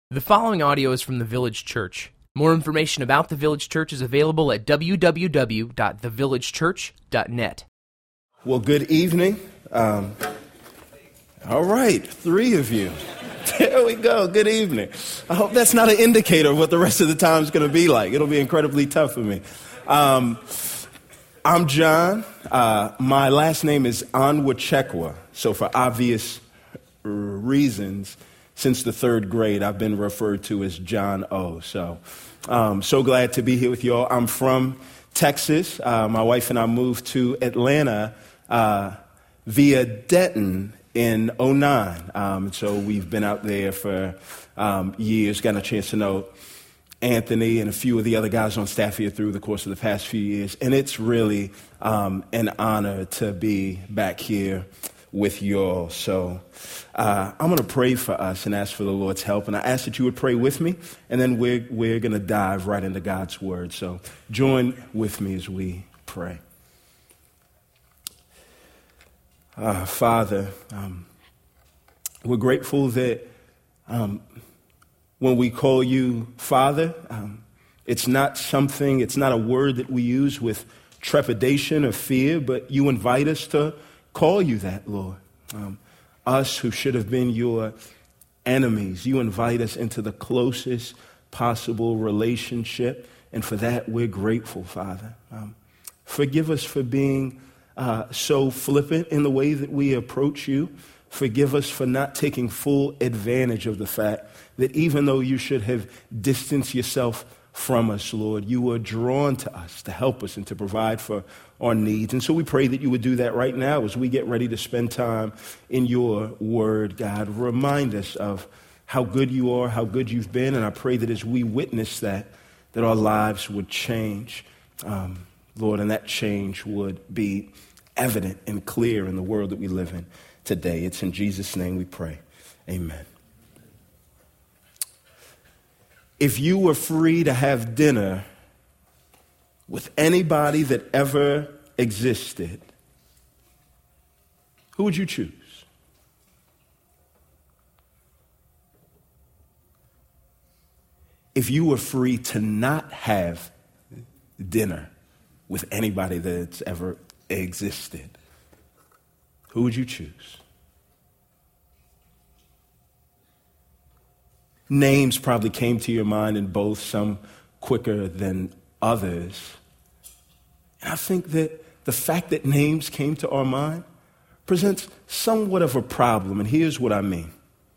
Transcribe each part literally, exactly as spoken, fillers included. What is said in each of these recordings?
The following audio is from the Village Church. More information about the Village Church is available at w w w dot the village church dot net. Well, good evening. Um, all right, three of you. There we go. Good evening. I hope that's not an indicator of what the rest of the time is going to be like. It'll be incredibly tough for me. Um, I'm John. Uh, my last name is Onwuchekwa. So for obvious reasons, since the third grade, I've been referred to as John O. So, um, so glad to be here with y'all. I'm from Texas. Uh, my wife and I moved to Atlanta uh, via Denton in oh nine. Um, so we've been out there for um, years, got a chance to know Anthony and a few of the other guys on staff here through the course of the past few years. And it's really um, an honor to be back here with y'all. So uh, I'm going to pray for us and ask for the Lord's help. And I ask that you would pray with me, and then we're, we're going to dive right into God's word. So join with me as we pray. Uh, Father, um, we're grateful that um, when we call you Father, um, it's not something, it's not a word that we use with trepidation or fear, but you invite us to call you that, Lord. Um, us who should have been your enemies, you invite us into the closest possible relationship, and for that we're grateful, Father. Um, forgive us for being uh, so flippant in the way that we approach you. Forgive us for not taking full advantage of the fact that even though you should have distanced yourself from us, Lord, you were drawn to us to help us and to provide for our needs. And so we pray that you would do that right now as we get ready to spend time in your word, God. Remind us of how good you are, how good you've been, and I pray that as we witness that, that our lives would change, um, Lord, and that change would be evident and clear in the world that we live in today. It's in Jesus' name we pray. Amen. If you were free to have dinner with anybody that ever existed, who would you choose? If you were free to not have dinner with anybody that's ever existed, who would you choose? Names probably came to your mind in both, some quicker than others. And I think that the fact that names came to our mind presents somewhat of a problem, and here's what I mean.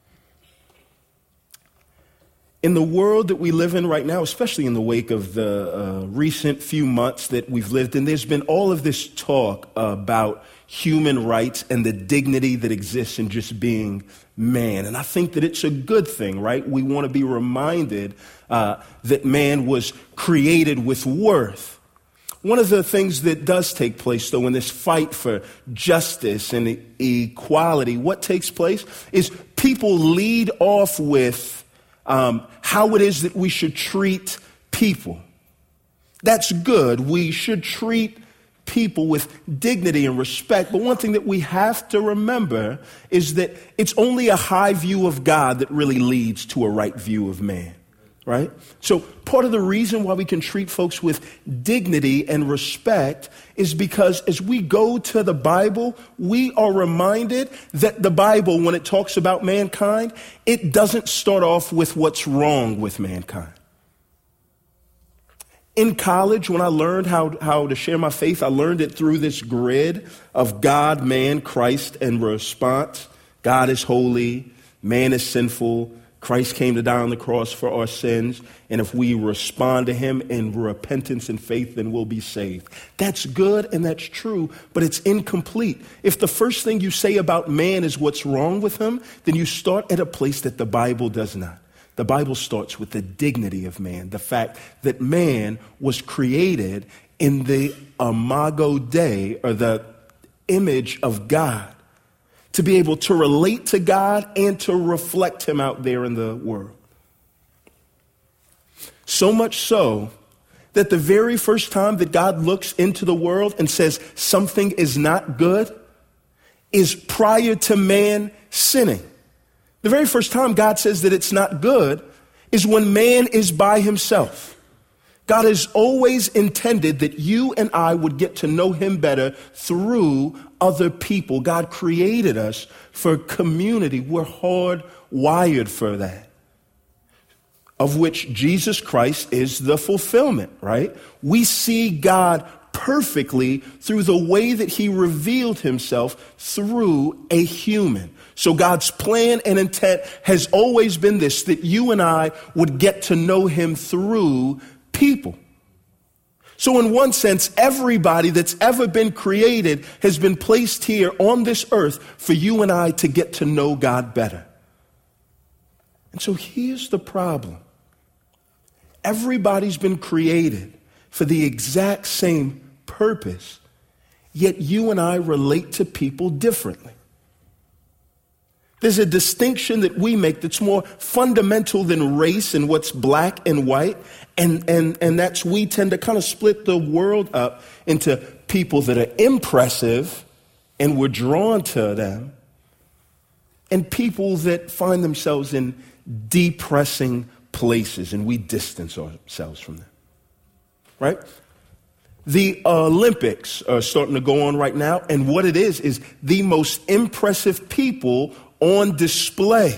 In the world that we live in right now, especially in the wake of the uh, recent few months that we've lived in, there's been all of this talk about human rights and the dignity that exists in just being man. And I think that it's a good thing, right? We want to be reminded uh, that man was created with worth. One of the things that does take place, though, in this fight for justice and equality, what takes place is people lead off with um, how it is that we should treat people. That's good. We should treat people with dignity and respect. But one thing that we have to remember is that it's only a high view of God that really leads to a right view of man, right? So part of the reason why we can treat folks with dignity and respect is because as we go to the Bible, we are reminded that the Bible, when it talks about mankind, it doesn't start off with what's wrong with mankind. In college, when I learned how, how to share my faith, I learned it through this grid of God, man, Christ, and response. God is holy, man is sinful, Christ came to die on the cross for our sins, and if we respond to him in repentance and faith, then we'll be saved. That's good and that's true, but it's incomplete. If the first thing you say about man is what's wrong with him, then you start at a place that the Bible does not. The Bible starts with the dignity of man, the fact that man was created in the imago Dei, or the image of God, to be able to relate to God and to reflect him out there in the world. So much so that the very first time that God looks into the world and says something is not good is prior to man sinning. The very first time God says that it's not good, is when man is by himself. God has always intended that you and I would get to know him better through other people. God created us for community. We're hardwired for that, of which Jesus Christ is the fulfillment, right? We see God perfectly through the way that he revealed himself through a human. So God's plan and intent has always been this, that you and I would get to know him through people. So in one sense, everybody that's ever been created has been placed here on this earth for you and I to get to know God better. And so here's the problem. Everybody's been created for the exact same purpose, yet you and I relate to people differently. There's a distinction that we make that's more fundamental than race and what's black and white. And, and, and that's we tend to kind of split the world up into people that are impressive and we're drawn to them, and people that find themselves in depressing places and we distance ourselves from them. Right? The Olympics are starting to go on right now, and what it is is the most impressive people on display.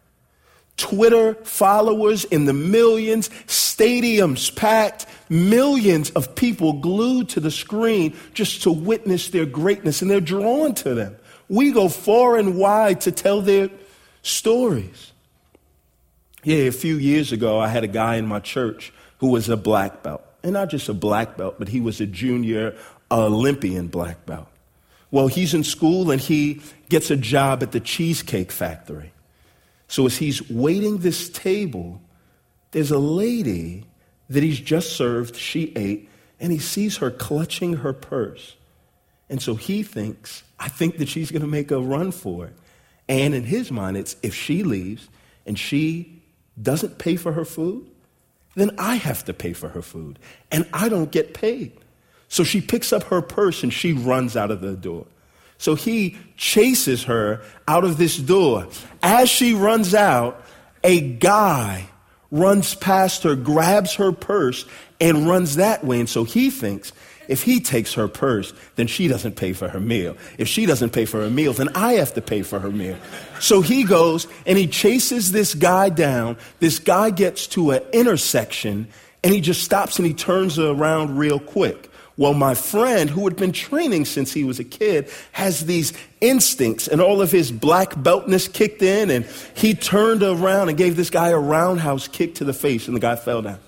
Twitter followers in the millions, stadiums packed, millions of people glued to the screen just to witness their greatness, and they're drawn to them. We go far and wide to tell their stories. Yeah, a few years ago, I had a guy in my church who was a black belt. And not just a black belt, but he was a junior Olympian black belt. Well, he's in school and he gets a job at the Cheesecake Factory. So as he's waiting this table, there's a lady that he's just served, she ate, and he sees her clutching her purse. And so he thinks, I think that she's going to make a run for it. And in his mind, it's if she leaves and she doesn't pay for her food, then I have to pay for her food, and I don't get paid. So she picks up her purse and she runs out of the door. So he chases her out of this door. As she runs out, a guy runs past her, grabs her purse, and runs that way. And so he thinks, if he takes her purse, then she doesn't pay for her meal. If she doesn't pay for her meal, then I have to pay for her meal. So he goes and he chases this guy down. This guy gets to an intersection and he just stops and he turns around real quick. Well, my friend, who had been training since he was a kid, has these instincts, and all of his black beltness kicked in, and he turned around and gave this guy a roundhouse kick to the face, and the guy fell down.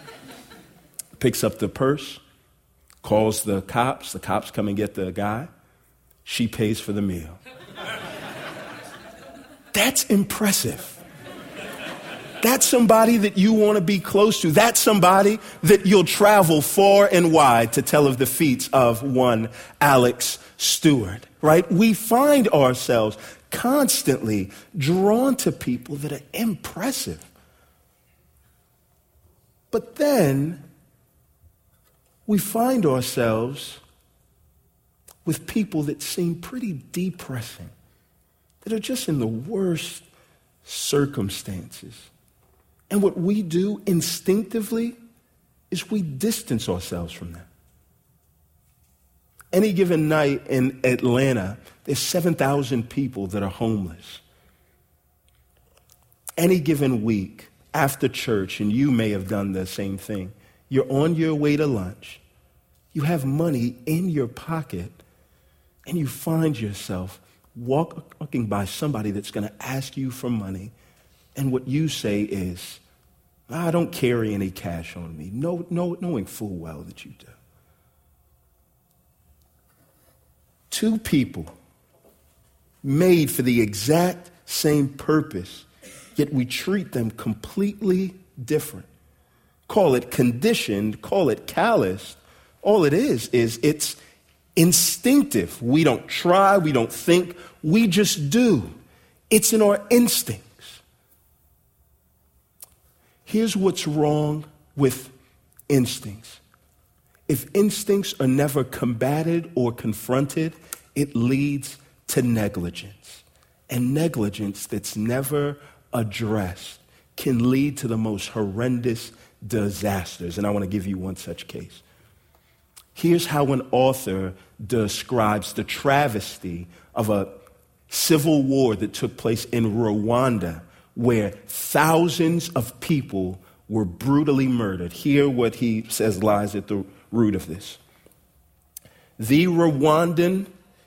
Picks up the purse, calls the cops. The cops come and get the guy. She pays for the meal. That's impressive. That's somebody that you want to be close to. That's somebody that you'll travel far and wide to tell of the feats of one Alex Stewart, right? We find ourselves constantly drawn to people that are impressive. But then we find ourselves with people that seem pretty depressing, that are just in the worst circumstances. And what we do instinctively is we distance ourselves from them. Any given night in Atlanta, there's seven thousand people that are homeless. Any given week after church, and you may have done the same thing, you're on your way to lunch, you have money in your pocket, and you find yourself walking by somebody that's going to ask you for money, and what you say is, I don't carry any cash on me, no, no, knowing full well that you do. Two people made for the exact same purpose, yet we treat them completely different. Call it conditioned, call it calloused. All it is, is it's instinctive. We don't try, we don't think, we just do. It's in our instincts. Here's what's wrong with instincts. If instincts are never combated or confronted, it leads to negligence. And negligence that's never addressed can lead to the most horrendous disasters. And I want to give you one such case. Here's how an author describes the travesty of a civil war that took place in Rwanda, where thousands of people were brutally murdered. Hear what he says lies at the root of this. The Rwandan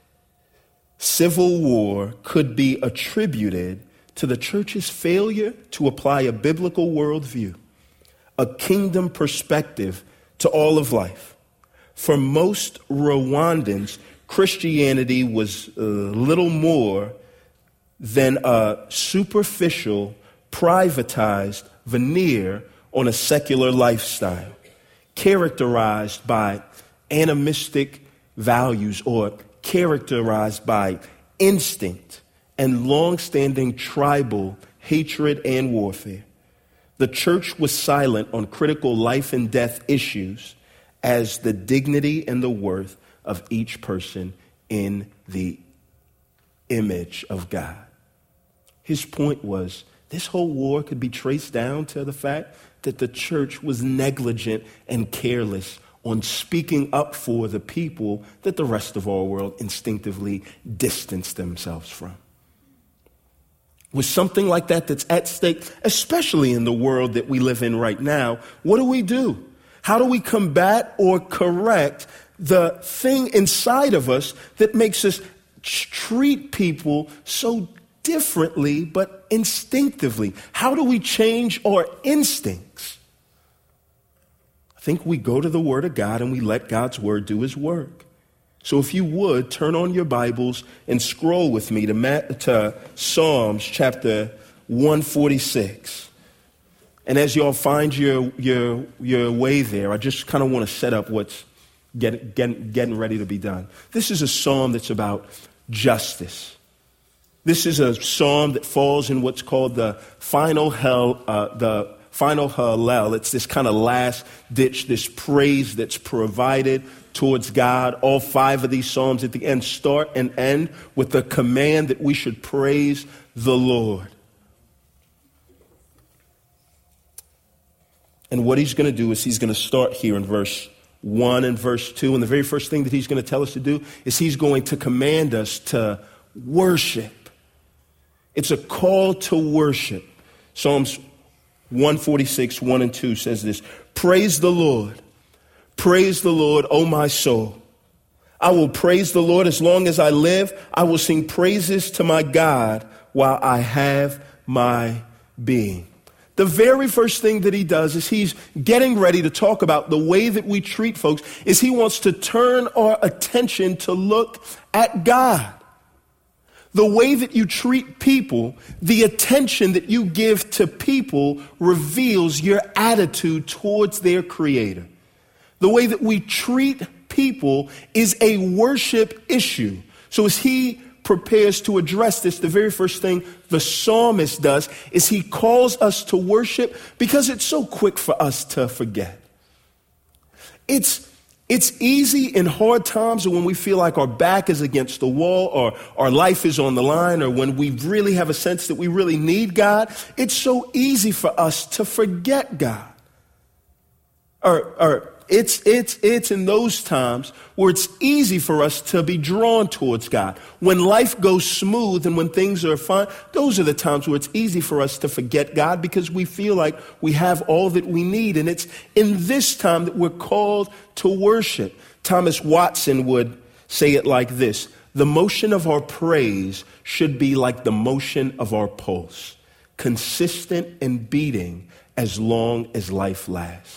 civil war could be attributed to the church's failure to apply a biblical worldview, a kingdom perspective to all of life. For most Rwandans, Christianity was uh, little more than a superficial, privatized veneer on a secular lifestyle, characterized by animistic values or characterized by instinct and long-standing tribal hatred and warfare. The church was silent on critical life and death issues as the dignity and the worth of each person in the image of God. His point was this whole war could be traced down to the fact that the church was negligent and careless on speaking up for the people that the rest of our world instinctively distanced themselves from. With something like that that's at stake, especially in the world that we live in right now, what do we do? How do we combat or correct the thing inside of us that makes us treat people so differently but instinctively? How do we change our instincts? I think we go to the Word of God and we let God's Word do His work. So if you would, turn on your Bibles and scroll with me to, to Psalms chapter one forty-six. And as y'all find your your your way there, I just kind of want to set up what's get, get, getting ready to be done. This is a psalm that's about justice. This is a psalm that falls in what's called the final hell, uh, the final hallel. It's this kind of last ditch, this praise that's provided towards God. All five of these psalms at the end start and end with the command that we should praise the Lord. And what he's going to do is he's going to start here in verse one and verse two. And the very first thing that he's going to tell us to do is he's going to command us to worship. It's a call to worship. Psalms one forty-six, one and two says this: praise the Lord. Praise the Lord, O my soul. I will praise the Lord as long as I live. I will sing praises to my God while I have my being. The very first thing that he does is he's getting ready to talk about the way that we treat folks, is he wants to turn our attention to look at God. The way that you treat people, the attention that you give to people reveals your attitude towards their Creator. The way that we treat people is a worship issue. So as he prepares to address this, the very first thing the psalmist does is he calls us to worship because it's so quick for us to forget. It's It's easy in hard times, or when we feel like our back is against the wall, or our life is on the line, or when we really have a sense that we really need God. It's so easy for us to forget God. Or, or it's it's it's in those times where it's easy for us to be drawn towards God. When life goes smooth and when things are fine, those are the times where it's easy for us to forget God because we feel like we have all that we need. And it's in this time that we're called to worship. Thomas Watson would say it like this: the motion of our praise should be like the motion of our pulse, consistent and beating as long as life lasts.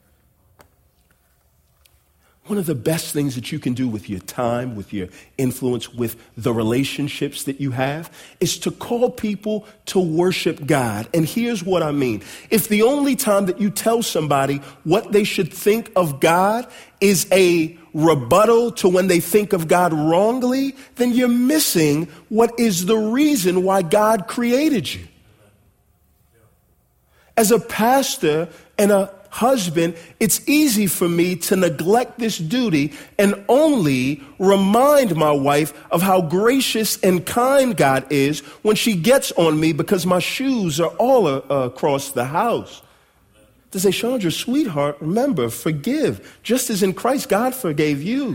One of the best things that you can do with your time, with your influence, with the relationships that you have, is to call people to worship God. And here's what I mean. If the only time that you tell somebody what they should think of God is a rebuttal to when they think of God wrongly, then you're missing what is the reason why God created you. As a pastor and a husband, it's easy for me to neglect this duty and only remind my wife of how gracious and kind God is when she gets on me because my shoes are all uh, across the house. To say, Chandra, sweetheart, remember, forgive. Just as in Christ, God forgave you.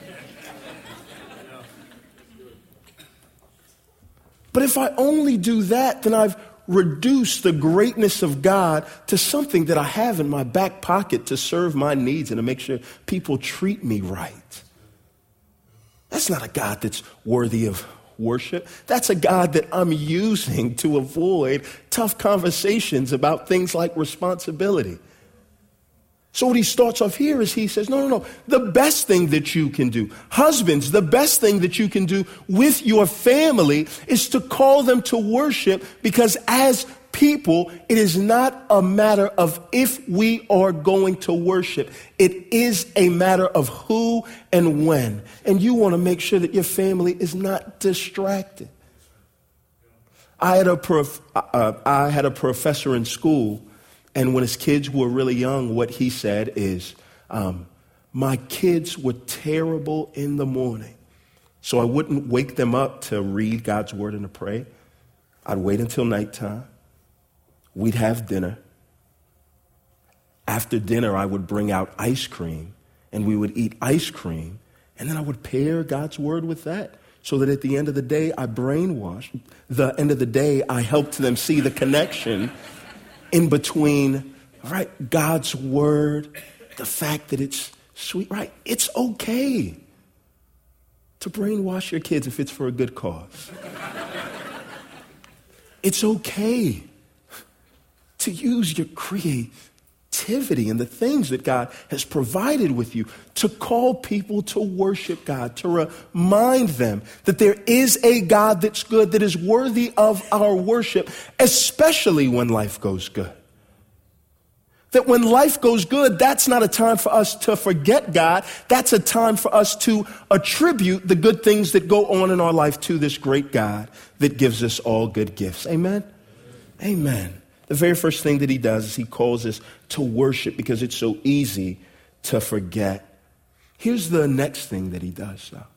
But if I only do that, then I've reduced the greatness of God to something that I have in my back pocket to serve my needs and to make sure people treat me right. That's not a God that's worthy of worship. That's a God that I'm using to avoid tough conversations about things like responsibility. So what he starts off here is he says, no, no, no, the best thing that you can do, husbands, the best thing that you can do with your family is to call them to worship, because as people, it is not a matter of if we are going to worship. It is a matter of who and when. And you want to make sure that your family is not distracted. I had a prof- uh, I had a professor in school, and when his kids were really young, what he said is, um, my kids were terrible in the morning, so I wouldn't wake them up to read God's word and to pray. I'd wait until nighttime. We'd have dinner. After dinner, I would bring out ice cream, and we would eat ice cream, and then I would pair God's word with that, so that at the end of the day, I brainwashed. The end of the day, I helped them see the connection in between, right, God's word, the fact that it's sweet, right? It's okay to brainwash your kids if it's for a good cause. It's okay to use your creativity and the things that God has provided with you to call people to worship God, to remind them that there is a God that's good, that is worthy of our worship, especially when life goes good. That when life goes good, that's not a time for us to forget God. That's a time for us to attribute the good things that go on in our life to this great God that gives us all good gifts. Amen? Amen. The very first thing that he does is he calls us to worship because it's so easy to forget. Here's the next thing that he does, though.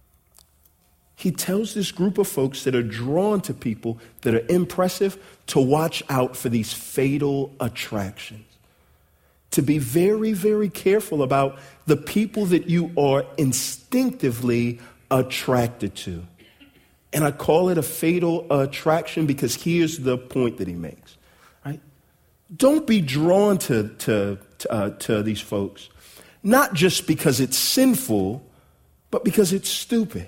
He tells this group of folks that are drawn to people that are impressive to watch out for these fatal attractions. To be very, very careful about the people that you are instinctively attracted to. And I call it a fatal attraction because here's the point that he makes. Right? Don't be drawn to, to, to, uh, to these folks, not just because it's sinful, but because it's stupid.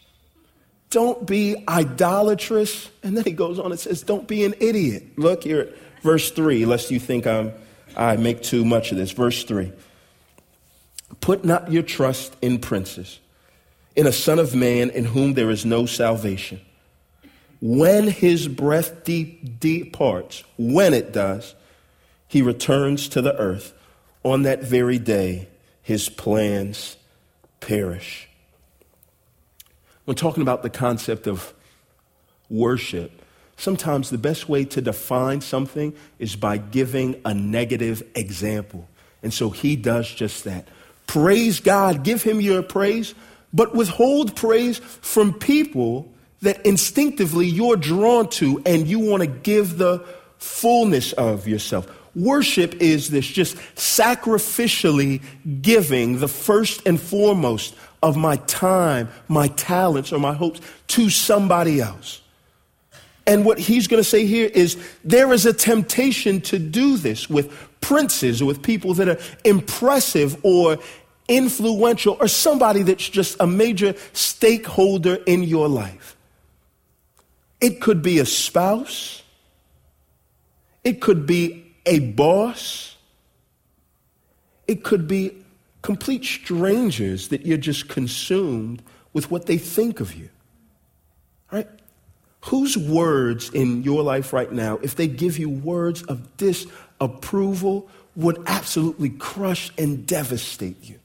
Don't be idolatrous. And then he goes on and says, don't be an idiot. Look here at verse three, lest you think I'm, I make too much of this. Verse three. Put not your trust in princes, in a son of man in whom there is no salvation. When his breath deep departs, when it does, he returns to the earth. On that very day, his plans perish. When talking about the concept of worship, sometimes the best way to define something is by giving a negative example. And so he does just that. Praise God, give him your praise, but withhold praise from people that instinctively you're drawn to and you want to give the fullness of yourself. Worship is this just sacrificially giving the first and foremost of my time, my talents, or my hopes to somebody else. And what he's going to say here is there is a temptation to do this with princes or with people that are impressive or influential or somebody that's just a major stakeholder in your life. It could be a spouse. It could be a boss. It could be complete strangers that you're just consumed with what they think of you. Right? Whose words in your life right now, if they give you words of disapproval, would absolutely crush and devastate you?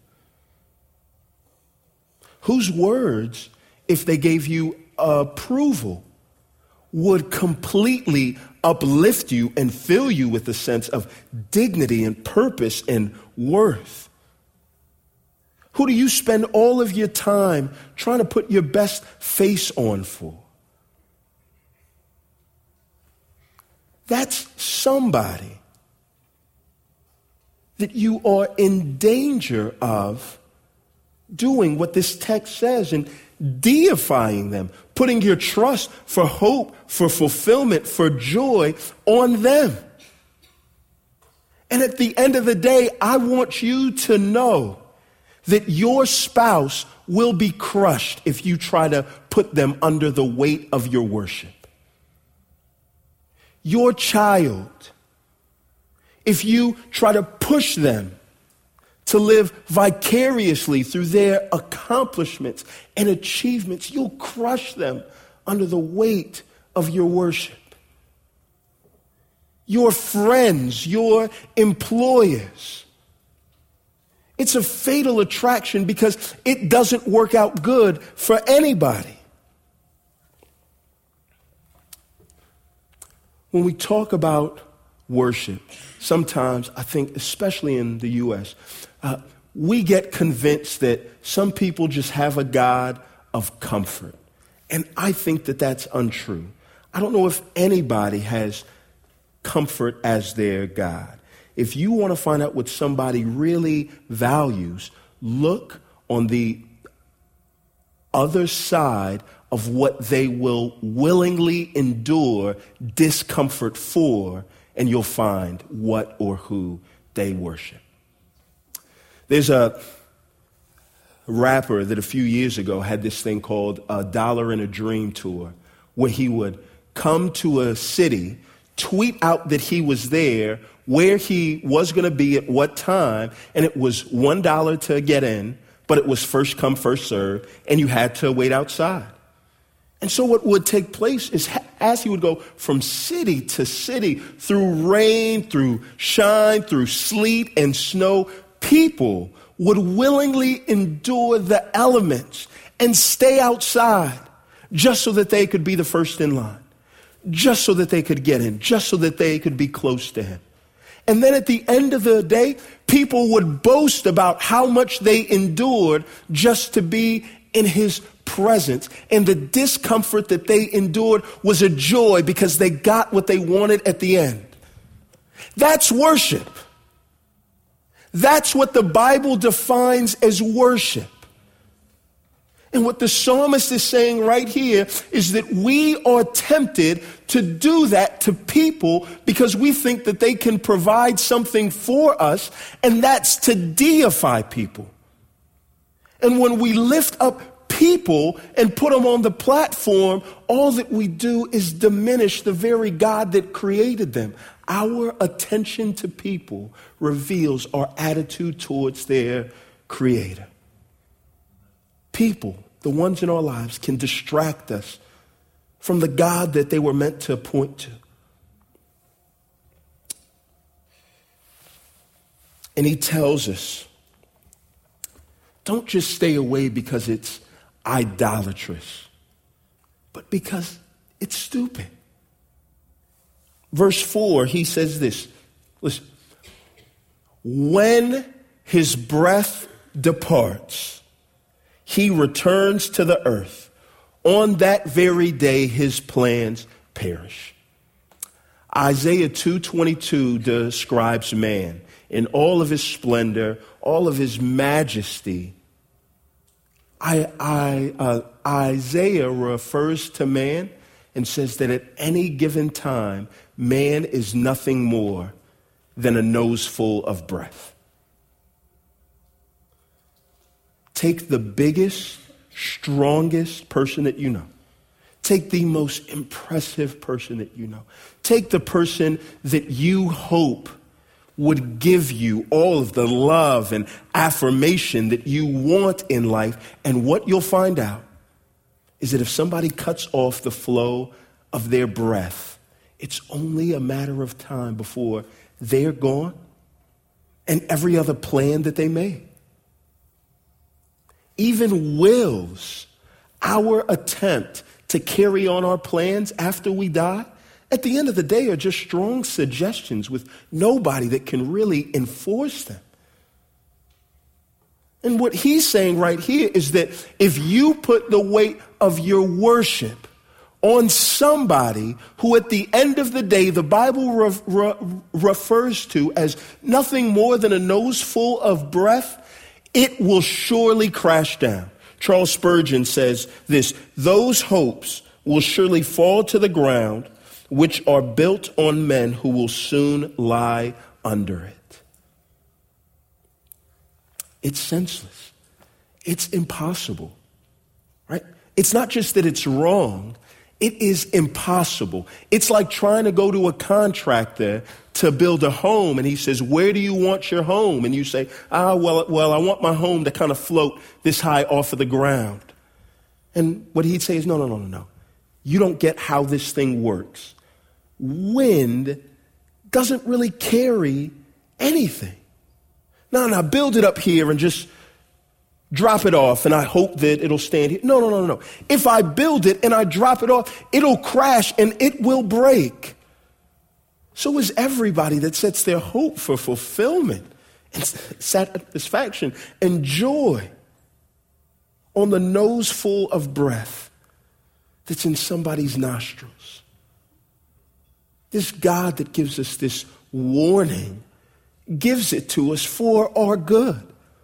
Whose words, if they gave you approval, would completely uplift you and fill you with a sense of dignity and purpose and worth? Who do you spend all of your time trying to put your best face on for? That's somebody that you are in danger of doing what this text says and deifying them, putting your trust for hope, for fulfillment, for joy on them. And at the end of the day, I want you to know that your spouse will be crushed if you try to put them under the weight of your worship. Your child, if you try to push them to live vicariously through their accomplishments and achievements, you'll crush them under the weight of your worship. Your friends, your employers. It's a fatal attraction because it doesn't work out good for anybody. When we talk about worship, sometimes I think, especially in the U S, uh, we get convinced that some people just have a God of comfort. And I think that that's untrue. I don't know if anybody has comfort as their God. If you want to find out what somebody really values, look on the other side of what they will willingly endure discomfort for, and you'll find what or who they worship. There's a rapper that a few years ago had this thing called a Dollar and a Dream tour, where he would come to a city, tweet out that he was there, where he was going to be at what time, and it was one dollar to get in, but it was first come, first served, and you had to wait outside. And so what would take place is as he would go from city to city, through rain, through shine, through sleet and snow, people would willingly endure the elements and stay outside just so that they could be the first in line, just so that they could get in, just so that they could be close to him. And then at the end of the day, people would boast about how much they endured just to be in his presence. And the discomfort that they endured was a joy because they got what they wanted at the end. That's worship. That's what the Bible defines as worship. And what the psalmist is saying right here is that we are tempted to do that to people because we think that they can provide something for us, and that's to deify people. And when we lift up people and put them on the platform, all that we do is diminish the very God that created them. Our attention to people reveals our attitude towards their Creator. People, the ones in our lives, can distract us from the God that they were meant to point to. And he tells us, don't just stay away because it's idolatrous, but because it's stupid. Verse four, he says this, listen, when his breath departs, he returns to the earth. On that very day, his plans perish. Isaiah two twenty-two describes man in all of his splendor, all of his majesty. I, I, uh, Isaiah refers to man and says that at any given time, man is nothing more than a nose full of breath. Take the biggest, strongest person that you know. Take the most impressive person that you know. Take the person that you hope would give you all of the love and affirmation that you want in life. And what you'll find out is that if somebody cuts off the flow of their breath, it's only a matter of time before they're gone and every other plan that they made. Even wills our attempt to carry on our plans after we die, at the end of the day, are just strong suggestions with nobody that can really enforce them. And what he's saying right here is that if you put the weight of your worship on somebody who at the end of the day the Bible re- re- refers to as nothing more than a nose full of breath, it will surely crash down. Charles Spurgeon says this: those hopes will surely fall to the ground which are built on men who will soon lie under it. It's senseless. It's impossible, right? It's not just that it's wrong. It is impossible. It's like trying to go to a contractor to build a home, and he says, where do you want your home? And you say, ah, well, well, I want my home to kind of float this high off of the ground. And what he'd say is, no, no, no, no, no. You don't get how this thing works. Wind doesn't really carry anything. No, no, build it up here and just drop it off, and I hope that it'll stand here. No, no, no, no. If I build it and I drop it off, it'll crash and it will break. So is everybody that sets their hope for fulfillment and satisfaction and joy on the nose full of breath that's in somebody's nostrils. This God that gives us this warning gives it to us for our good.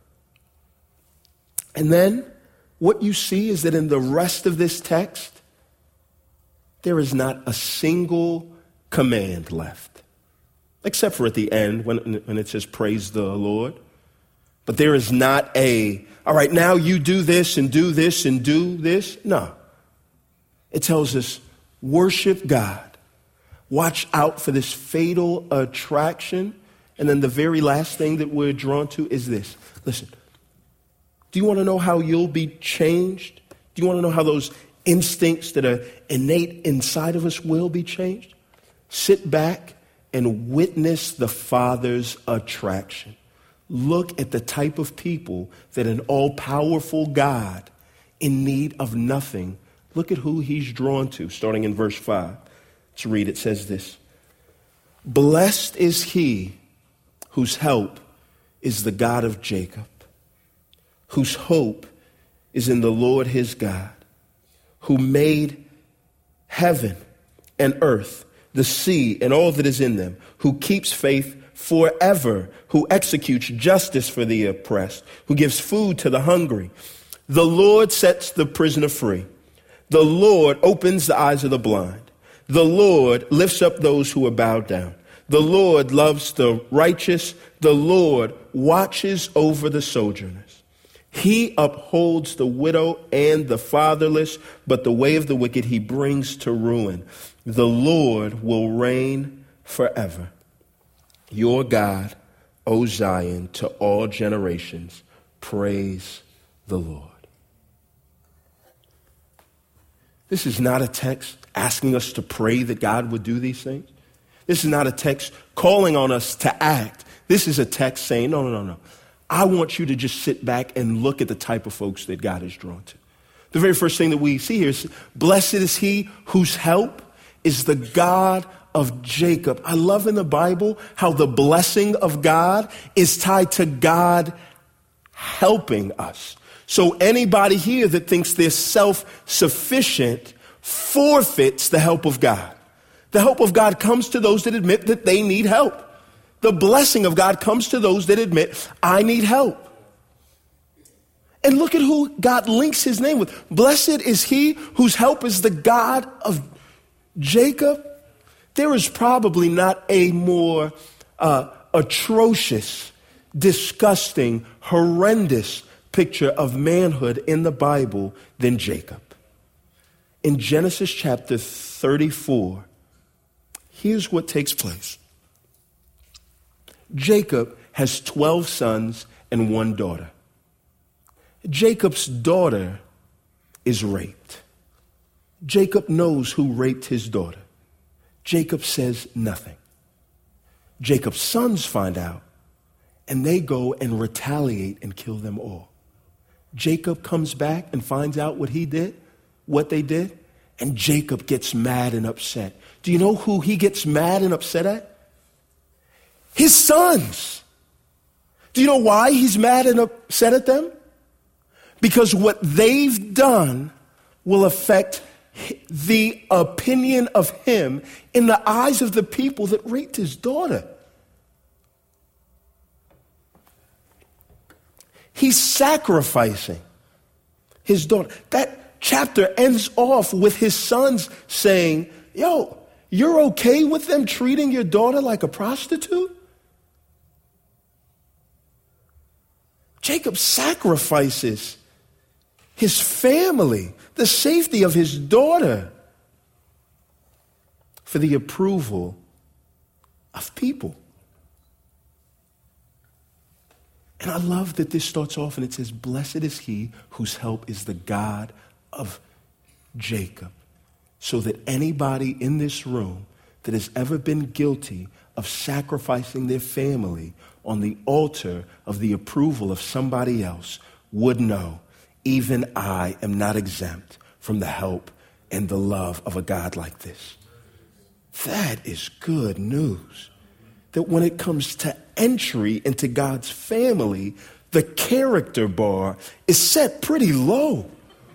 And then what you see is that in the rest of this text, there is not a single command left, except for at the end when, when it says, praise the Lord. But there is not a, all right, now you do this and do this and do this. No. It tells us, worship God. Watch out for this fatal attraction. And then the very last thing that we're drawn to is this. Listen, do you want to know how you'll be changed? Do you want to know how those instincts that are innate inside of us will be changed? Sit back and witness the Father's attraction. Look at the type of people that an all-powerful God in need of nothing, look at who he's drawn to, starting in verse five. Let's read. It says this: blessed is he whose help is the God of Jacob, whose hope is in the Lord his God, who made heaven and earth, the sea and all that is in them, who keeps faith forever, who executes justice for the oppressed, who gives food to the hungry. The Lord sets the prisoner free. The Lord opens the eyes of the blind. The Lord lifts up those who are bowed down. The Lord loves the righteous. The Lord watches over the sojourners. He upholds the widow and the fatherless, but the way of the wicked he brings to ruin. The Lord will reign forever. Your God, O Zion, to all generations, praise the Lord. This is not a text asking us to pray that God would do these things. This is not a text calling on us to act. This is a text saying, no, no, no, no. I want you to just sit back and look at the type of folks that God is drawn to. The very first thing that we see here is, blessed is he whose help is the God of Jacob. I love in the Bible how the blessing of God is tied to God helping us. So anybody here that thinks they're self-sufficient forfeits the help of God. The help of God comes to those that admit that they need help. The blessing of God comes to those that admit, I need help. And look at who God links his name with. Blessed is he whose help is the God of Jacob. There is probably not a more uh, atrocious, disgusting, horrendous picture of manhood in the Bible than Jacob. In Genesis chapter thirty-four, here's what takes place. Jacob has twelve sons and one daughter. Jacob's daughter is raped. Jacob knows who raped his daughter. Jacob says nothing. Jacob's sons find out, and they go and retaliate and kill them all. Jacob comes back and finds out what he did, what they did, And Jacob gets mad and upset. Do you know who he gets mad and upset at? His sons. Do you know why he's mad and upset at them? Because what they've done will affect the opinion of him in the eyes of the people that raped his daughter. He's sacrificing his daughter. That chapter ends off with his sons saying, yo, you're okay with them treating your daughter like a prostitute? Jacob sacrifices his family, the safety of his daughter, for the approval of people. And I love that this starts off and it says, blessed is he whose help is the God of Jacob. So that anybody in this room that has ever been guilty of sacrificing their family on the altar of the approval of somebody else would know, even I am not exempt from the help and the love of a God like this. That is good news. That when it comes to entry into God's family, the character bar is set pretty low.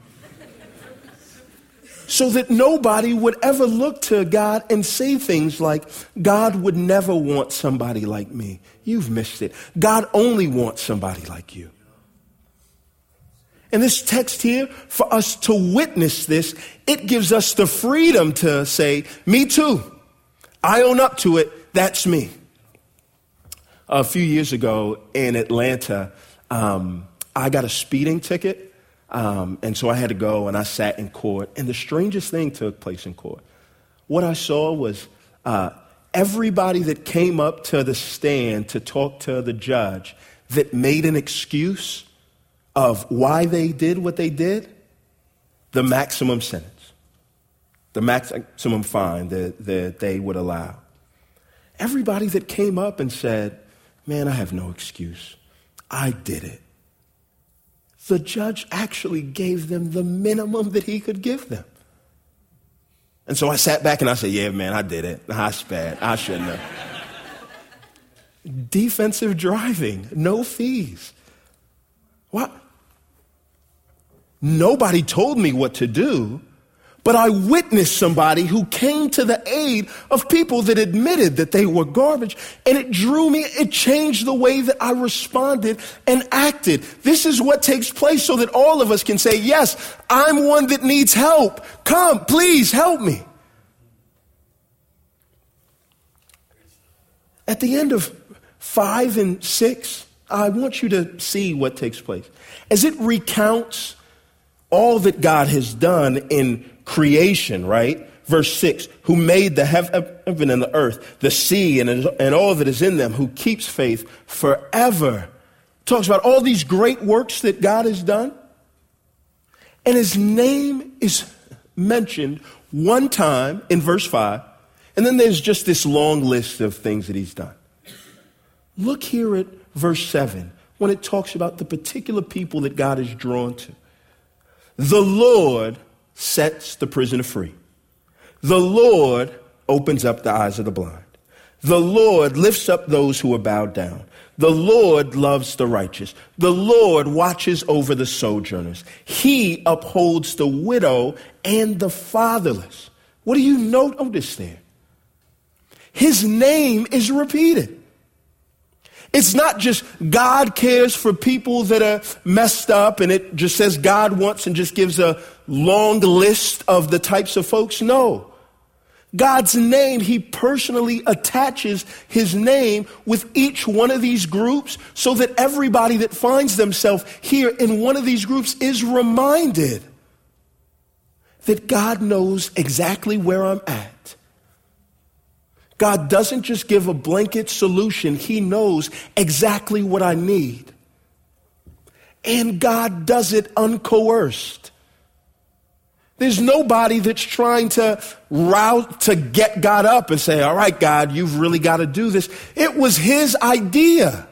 So that nobody would ever look to God and say things like, God would never want somebody like me. You've missed it. God only wants somebody like you. And this text here, for us to witness this, it gives us the freedom to say, me too. I own up to it. That's me. A few years ago in Atlanta, um, I got a speeding ticket. Um, and so I had to go and I sat in court. And the strangest thing took place in court. What I saw was uh, everybody that came up to the stand to talk to the judge that made an excuse of why they did what they did, the maximum sentence, the maximum fine that, that they would allow. Everybody that came up and said, man, I have no excuse. I did it. The judge actually gave them the minimum that he could give them. And so I sat back and I said, yeah, man, I did it. I sped. I shouldn't have. Defensive driving, no fees. What? Nobody told me what to do, but I witnessed somebody who came to the aid of people that admitted that they were garbage, and it drew me, it changed the way that I responded and acted. This is what takes place so that all of us can say, yes, I'm one that needs help. Come, please help me. At the end of five and six, I want you to see what takes place. As it recounts all that God has done in creation, right? Verse six, who made the heaven and the earth, the sea and, and all that is in them, who keeps faith forever. Talks about all these great works that God has done. And his name is mentioned one time in verse five. And then there's just this long list of things that he's done. Look here at verse seven, when it talks about the particular people that God is drawn to. The Lord sets the prisoner free. The Lord opens up the eyes of the blind. The Lord lifts up those who are bowed down. The Lord loves the righteous. The Lord watches over the sojourners. He upholds the widow and the fatherless. What do you notice there? His name is repeated. It's not just God cares for people that are messed up and it just says God wants and just gives a long list of the types of folks. No. God's name, he personally attaches his name with each one of these groups so that everybody that finds themselves here in one of these groups is reminded that God knows exactly where I'm at. God doesn't just give a blanket solution. He knows exactly what I need. And God does it uncoerced. There's nobody that's trying to route to get God up and say, all right, God, you've really got to do this. It was his idea.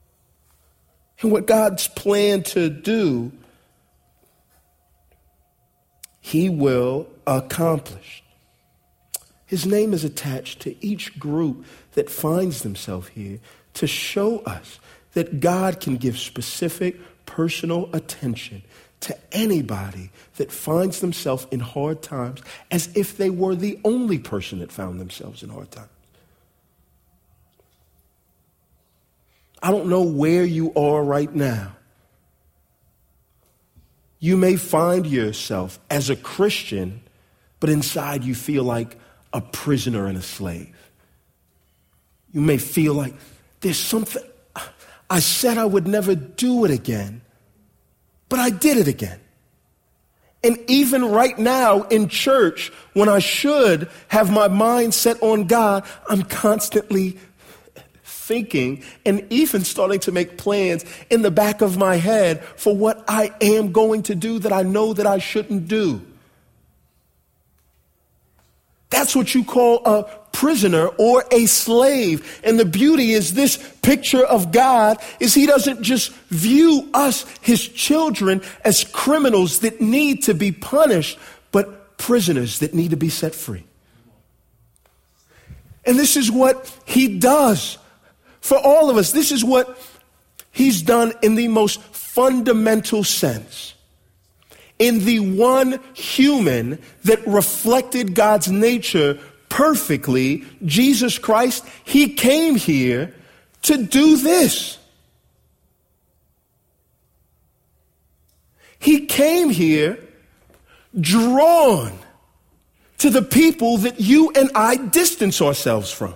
And what God's planned to do he will accomplish. His name is attached to each group that finds themselves here to show us that God can give specific personal attention to anybody that finds themselves in hard times as if they were the only person that found themselves in hard times. I don't know where you are right now. You may find yourself as a Christian, but inside you feel like a prisoner and a slave. You may feel like there's something, I said I would never do it again, but I did it again. And even right now in church, when I should have my mind set on God, I'm constantly thinking and even starting to make plans in the back of my head for what I am going to do that I know that I shouldn't do. That's what you call a prisoner or a slave. And the beauty is this picture of God is he doesn't just view us, his children, as criminals that need to be punished, but prisoners that need to be set free. And this is what he does for all of us. This is what he's done in the most fundamental sense. In the one human that reflected God's nature perfectly, Jesus Christ, he came here to do this. He came here drawn to the people that you and I distance ourselves from.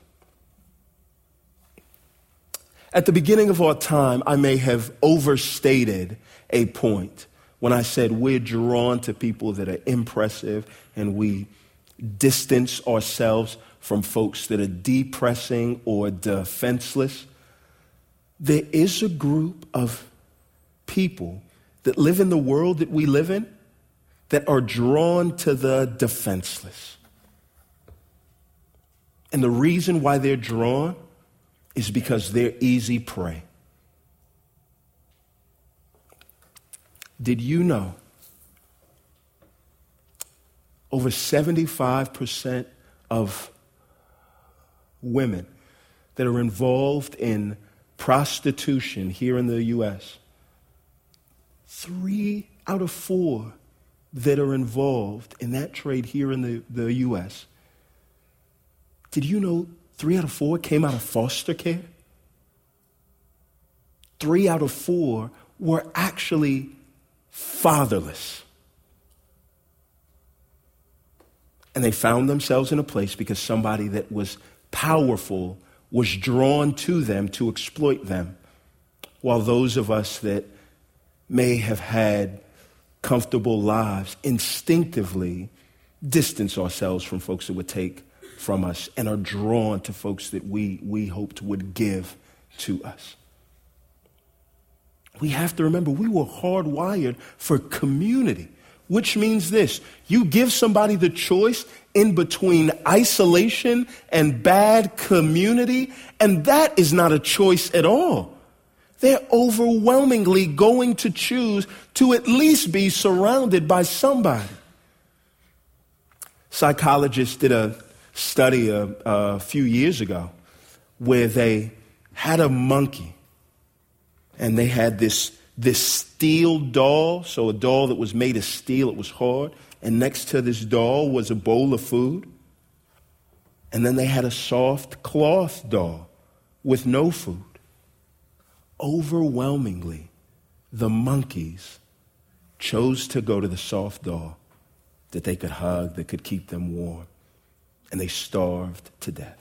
At the beginning of our time, I may have overstated a point when I said we're drawn to people that are impressive and we distance ourselves from folks that are depressing or defenseless. There is a group of people that live in the world that we live in that are drawn to the defenseless. And the reason why they're drawn is because they're easy prey. Did you know over seventy-five percent of women that are involved in prostitution here in the U S, three out of four that are involved in that trade here in the, the U S, did you know three out of four came out of foster care? Three out of four were actually fatherless. And they found themselves in a place because somebody that was powerful was drawn to them to exploit them, while those of us that may have had comfortable lives instinctively distance ourselves from folks that would take from us and are drawn to folks that we, we hoped would give to us. We have to remember we were hardwired for community, which means this: you give somebody the choice in between isolation and bad community, and that is not a choice at all. They're overwhelmingly going to choose to at least be surrounded by somebody. Psychologists did a study a, a few years ago where they had a monkey. And they had this, this steel doll, so a doll that was made of steel, it was hard. And next to this doll was a bowl of food. And then they had a soft cloth doll with no food. Overwhelmingly, the monkeys chose to go to the soft doll that they could hug, that could keep them warm. And they starved to death.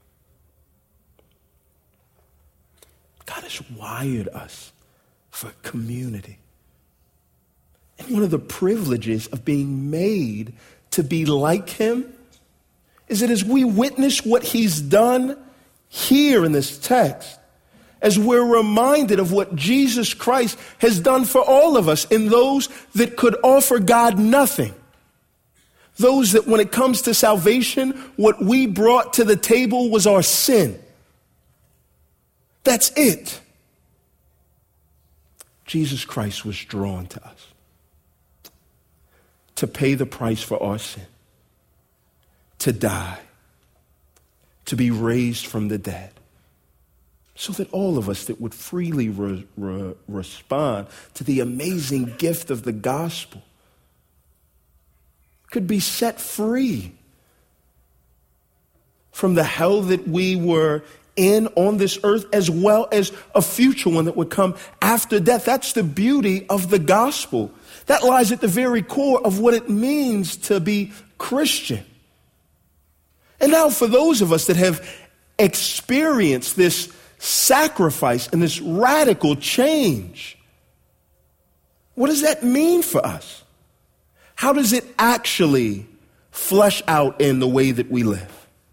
God has wired us for community. And one of the privileges of being made to be like him is that as we witness what he's done here in this text, as we're reminded of what Jesus Christ has done for all of us and those that could offer God nothing, those that when it comes to salvation, what we brought to the table was our sin. That's it. Jesus Christ was drawn to us. to pay the price for our sin, to die, to be raised from the dead, so that all of us that would freely re- re- respond to the amazing gift of the gospel could be set free from the hell that we were in on this earth, as well as a future one that would come after death. That's the beauty of the gospel. That lies at the very core of what it means to be Christian. And now for those of us that have experienced this sacrifice and this radical change, what does that mean for us? How does it actually flesh out in the way that we live?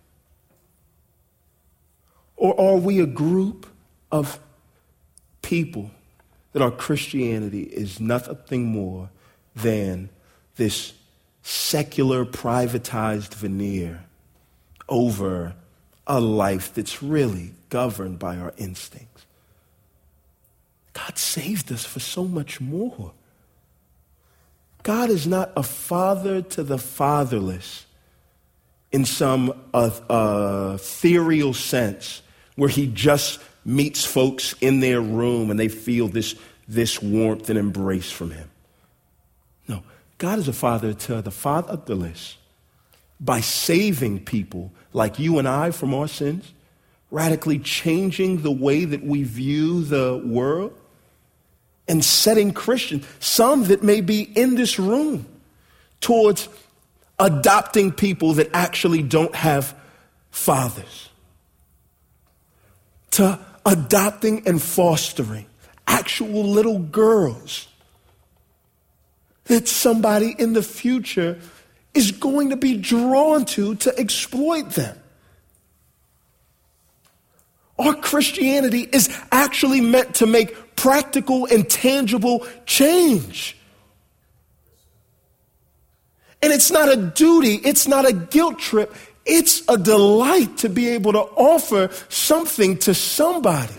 Or are we a group of people that our Christianity is nothing more than this secular, privatized veneer over a life that's really governed by our instincts? God saved us for so much more. God is not a father to the fatherless in some uh, uh, ethereal sense where he just meets folks in their room and they feel this, this warmth and embrace from him. No, God is a father to the fatherless by saving people like you and I from our sins, radically changing the way that we view the world, and setting Christians, some that may be in this room, towards adopting people that actually don't have fathers, to adopting and fostering actual little girls that somebody in the future is going to be drawn to to exploit them. Our Christianity is actually meant to make practical and tangible change. And it's not a duty, it's not a guilt trip, it's a delight to be able to offer something to somebody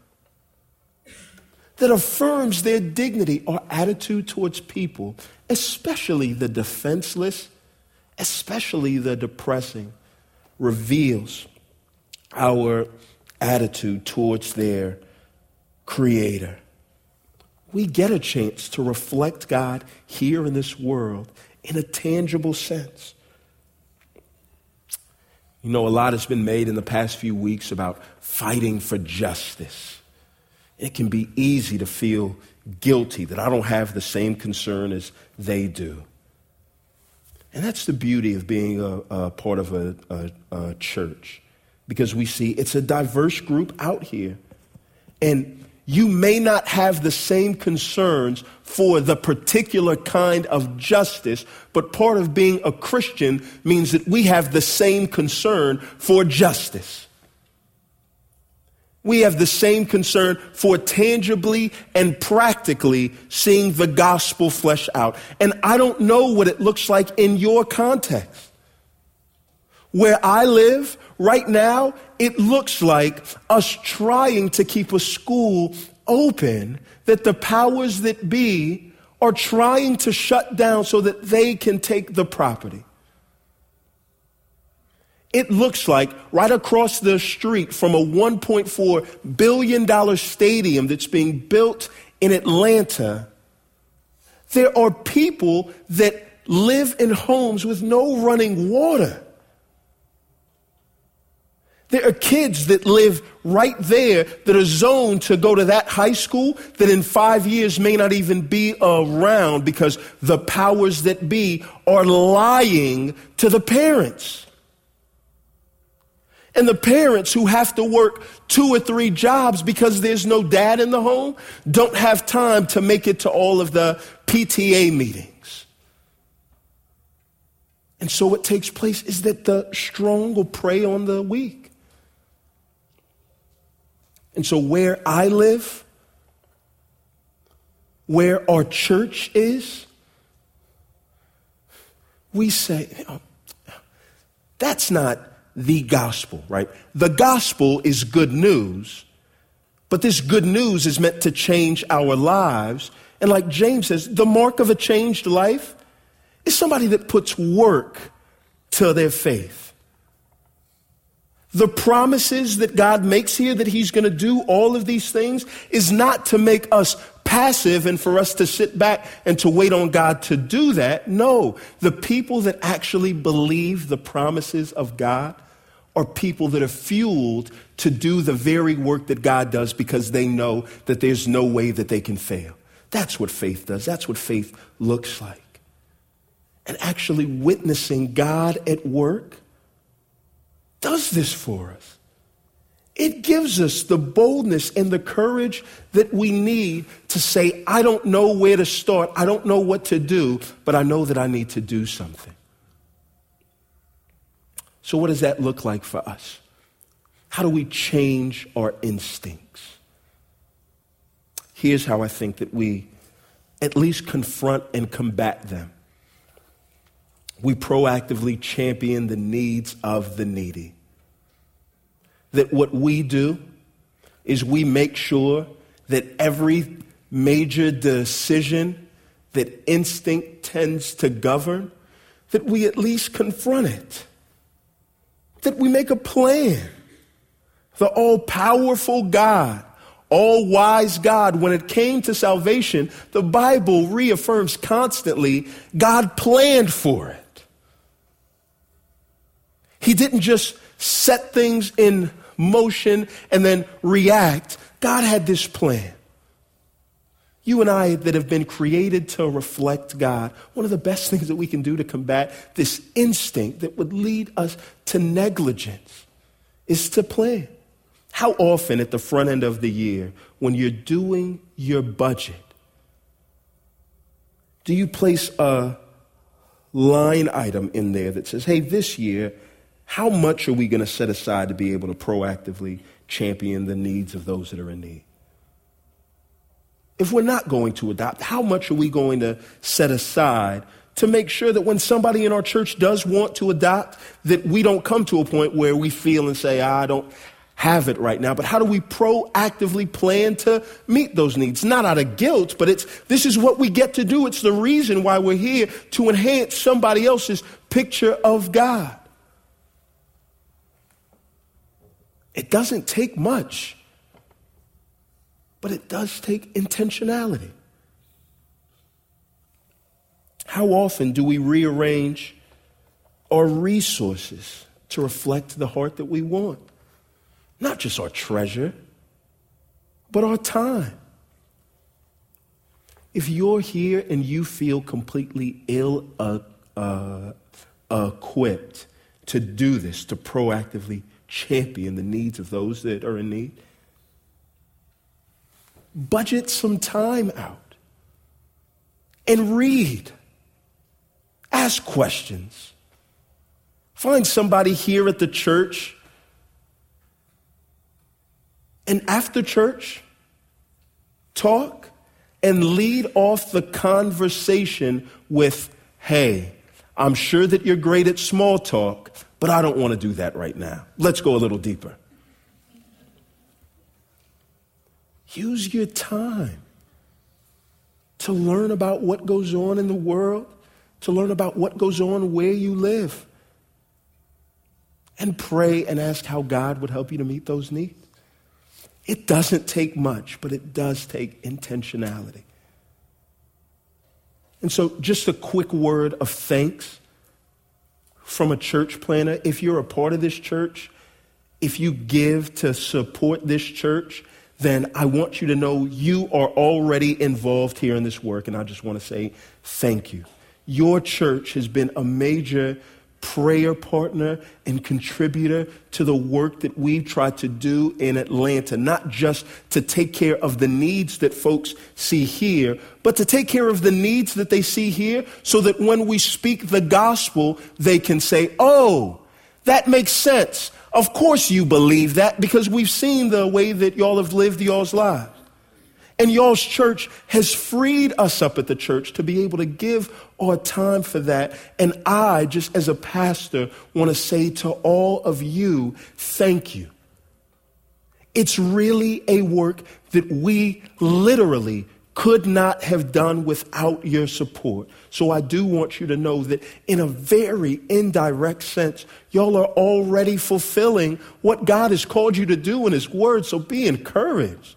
that affirms their dignity or attitude towards people, especially the defenseless, especially the depressing, reveals our attitude towards their Creator. We get a chance to reflect God here in this world in a tangible sense. You know, a lot has been made in the past few weeks about fighting for justice. It can be easy to feel guilty that I don't have the same concern as they do. And that's the beauty of being a, a part of a, a, a church, because we see it's a diverse group out here. And you may not have the same concerns for the particular kind of justice, but part of being a Christian means that we have the same concern for justice. We have the same concern for tangibly and practically seeing the gospel flesh out. And I don't know what it looks like in your context. Where I live right now, it looks like us trying to keep a school open that the powers that be are trying to shut down so that they can take the property. It looks like right across the street from a one point four billion dollars stadium that's being built in Atlanta, there are people that live in homes with no running water. There are kids that live right there that are zoned to go to that high school that in five years may not even be around because the powers that be are lying to the parents. And the parents who have to work two or three jobs because there's no dad in the home don't have time to make it to all of the P T A meetings. And so what takes place is that the strong will prey on the weak. And so where I live, where our church is, we say, oh, that's not the gospel, right? The gospel is good news, but this good news is meant to change our lives. And like James says, the mark of a changed life It's somebody that puts work to their faith. The promises that God makes here that he's going to do all of these things is not to make us passive and for us to sit back and to wait on God to do that. No, the people that actually believe the promises of God are people that are fueled to do the very work that God does because they know that there's no way that they can fail. That's what faith does. That's what faith looks like. And actually witnessing God at work does this for us. It gives us the boldness and the courage that we need to say, I don't know where to start. I don't know what to do, but I know that I need to do something. So what does that look like for us? How do we change our instincts? Here's how I think that we at least confront and combat them. We proactively champion the needs of the needy. That what we do is we make sure that every major decision that instinct tends to govern, that we at least confront it. That we make a plan. The all-powerful God, all-wise God, when it came to salvation, the Bible reaffirms constantly God planned for it. He didn't just set things in motion and then react. God had this plan. You and I that have been created to reflect God, one of the best things that we can do to combat this instinct that would lead us to negligence is to plan. How often at the front end of the year, when you're doing your budget, do you place a line item in there that says, hey, this year, how much are we going to set aside to be able to proactively champion the needs of those that are in need? If we're not going to adopt, how much are we going to set aside to make sure that when somebody in our church does want to adopt, that we don't come to a point where we feel and say, I don't have it right now. But how do we proactively plan to meet those needs? Not out of guilt, but it's this is what we get to do. It's the reason why we're here, to enhance somebody else's picture of God. It doesn't take much, but it does take intentionality. How often do we rearrange our resources to reflect the heart that we want? Not just our treasure, but our time. If you're here and you feel completely ill uh, uh, equipped to do this, to proactively champion the needs of those that are in need, budget some time out and read. Ask questions. Find somebody here at the church, and after church, talk and lead off the conversation with, hey, I'm sure that you're great at small talk, but I don't want to do that right now. Let's go a little deeper. Use your time to learn about what goes on in the world, to learn about what goes on where you live, and pray and ask how God would help you to meet those needs. It doesn't take much, but it does take intentionality. And so just a quick word of thanks from a church planner. If you're a part of this church, if you give to support this church, then I want you to know you are already involved here in this work, and I just want to say thank you. Your church has been a major prayer partner and contributor to the work that we've tried to do in Atlanta, not just to take care of the needs that folks see here, but to take care of the needs that they see here so that when we speak the gospel, they can say, oh, that makes sense. Of course you believe that because we've seen the way that y'all have lived y'all's lives. And y'all's church has freed us up at the church to be able to give our time for that. And I, just as a pastor, want to say to all of you, thank you. It's really a work that we literally could not have done without your support. So I do want you to know that in a very indirect sense, y'all are already fulfilling what God has called you to do in his word. So be encouraged.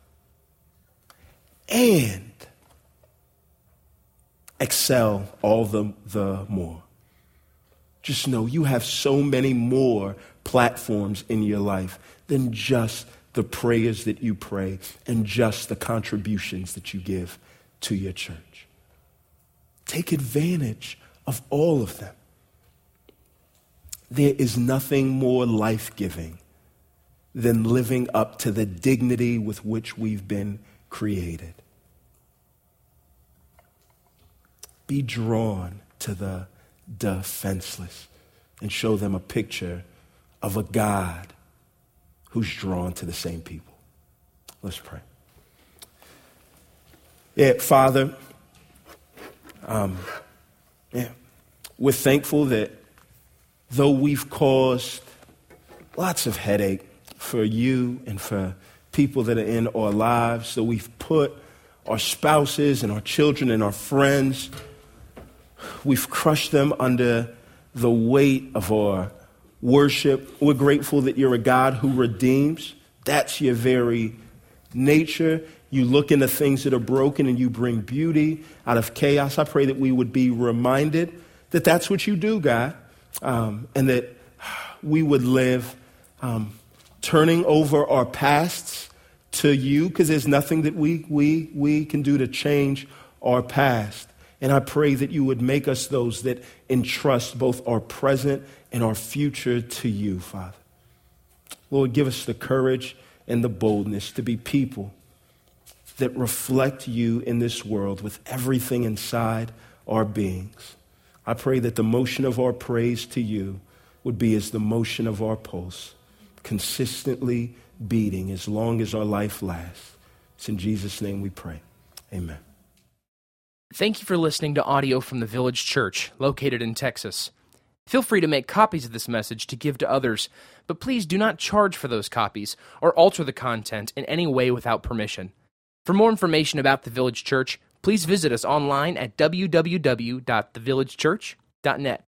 And excel all the, the more. Just know you have so many more platforms in your life than just the prayers that you pray and just the contributions that you give to your church. Take advantage of all of them. There is nothing more life-giving than living up to the dignity with which we've been created. Be drawn to the defenseless and show them a picture of a God who's drawn to the same people. Let's pray. Yeah, Father, um, yeah, we're thankful that though we've caused lots of headache for you and for people that are in our lives, so we've put our spouses and our children and our friends, we've crushed them under the weight of our worship. We're grateful that you're a God who redeems. That's your very nature. You look into things that are broken and you bring beauty out of chaos. I pray that we would be reminded that that's what you do, God, um, and that we would live um, turning over our pasts to you, because there's nothing that we, we, we can do to change our past. And I pray that you would make us those that entrust both our present and our future to you, Father. Lord, give us the courage and the boldness to be people that reflect you in this world with everything inside our beings. I pray that the motion of our praise to you would be as the motion of our pulse, consistently beating as long as our life lasts. It's in Jesus' name we pray. Amen. Thank you for listening to audio from the Village Church, located in Texas. Feel free to make copies of this message to give to others, but please do not charge for those copies or alter the content in any way without permission. For more information about the Village Church, please visit us online at w w w dot the village church dot net.